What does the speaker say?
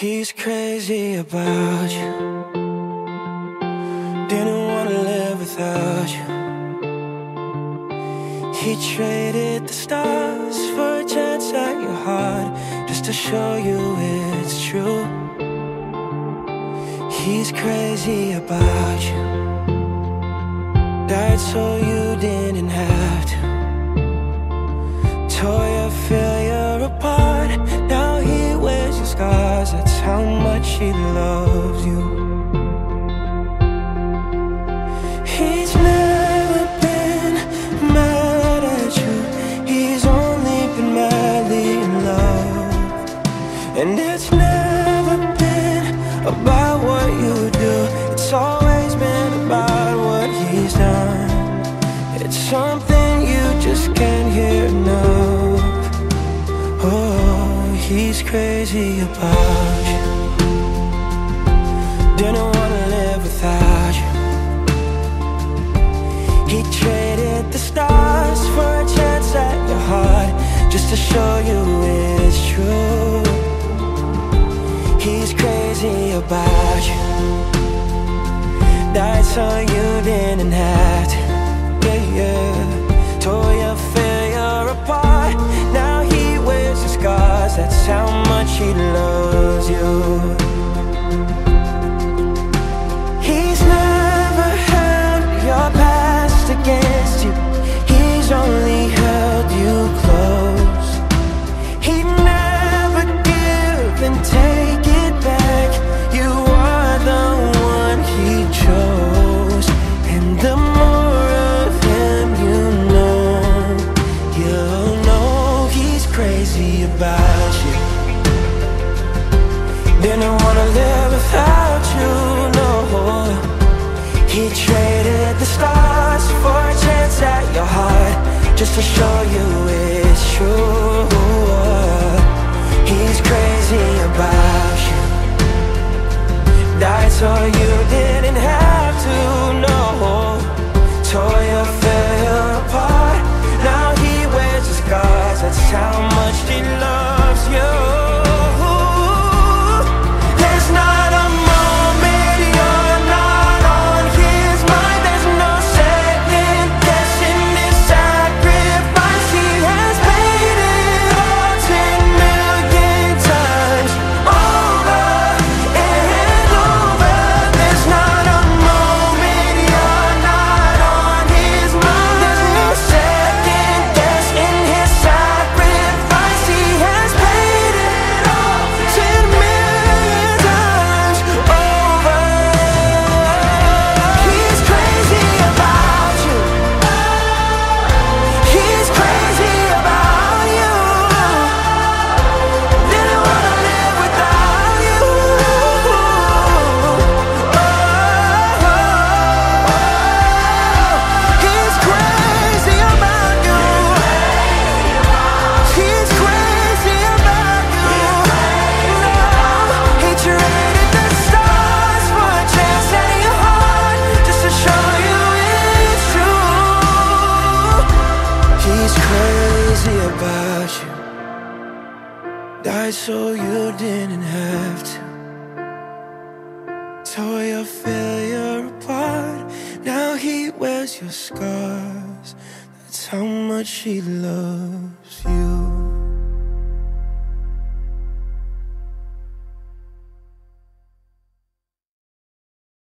He's crazy about you. Didn't wanna live without you. He traded the stars for a chance at your heart, just to show you it's true. He's crazy about you. Died so you didn't have to. Tore your failure apart. Now he wears your scars. That's how much he loves you. He's never been mad at you. He's only been madly in love. And it's never been about what you do. It's always been about what he's done. It's something you just can't hear enough. Oh, he's crazy about you. Didn't wanna live without you. He traded the stars for a chance at your heart, just to show you it's true. He's crazy about you. Died so you didn't have to. Yeah, yeah. Tore your failure apart. Now he wears your scars. That's how much he loves you. He's never held your past against you. He's only held you close. He'd never give and take it back. You are the one he chose. And the more of him you know, you'll know he's crazy about you. Didn't wanna live without you, no. He traded the stars for a chance at your heart, just to show you it's true. He's crazy about you. Died so you didn't have to know. Tore your failure apart. Now he wears the scars. That's how much he loves you. There's not a moment you're not on his mind. There's no second guessing this sacrifice. He has paid it all 10 million times over and over. There's not a moment you're not on his mind. There's no second guessing his sacrifice. He has paid it all 10 million times over. He's crazy about you. He's crazy about you. Didn't wanna live without you. He's crazy about you. He's crazy about you. He traded the stars for a chance at your heart, just to show you it's true. He's crazy about you. Died so you didn't have to. Tore your failure apart. Now he wears your scars. That's how much he loves